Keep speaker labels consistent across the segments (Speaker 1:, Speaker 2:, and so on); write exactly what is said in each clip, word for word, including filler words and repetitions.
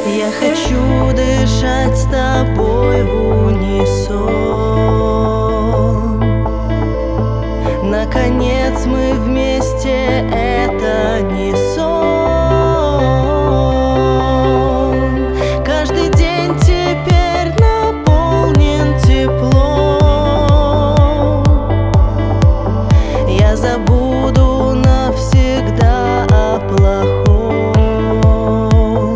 Speaker 1: Я хочу дышать с тобой в унисон. Наконец мы вместе, это не сон. Каждый день теперь наполнен теплом. Я забуду навсегда о плохом.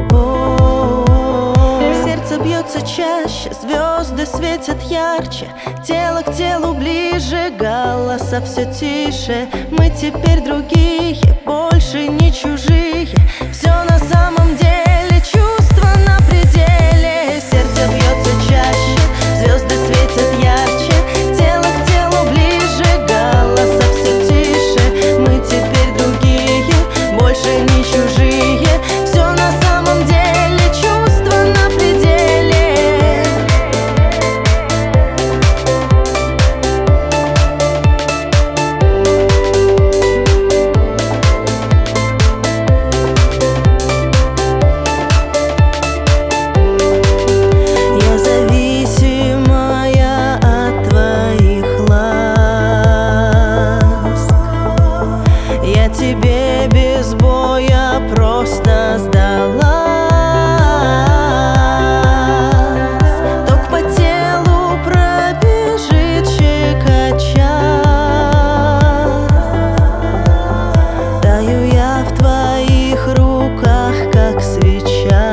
Speaker 1: Сердце бьется чаще, звезды светят ярче, тело к телу ближе, голоса все тише. Мы теперь другие, больше не чужие. Все на самом деле, чувства на пределе. Сердце бьется чаще, звезды светят ярче, тело к телу ближе, голоса все тише. Мы теперь другие, больше не чужие. Все на самом деле, чувства на пределе. Я зависимая от твоих ласк. Я тебе без боя просто сдалась. Ток по телу пробежит щекоча. Таю я в твоих руках, как свеча.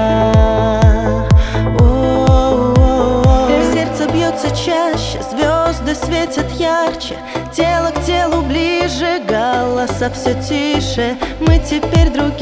Speaker 1: О-о-о. Сердце бьется чаще, звезды светят ярче, тело к телу ближе, голоса все тише. Мы теперь другие.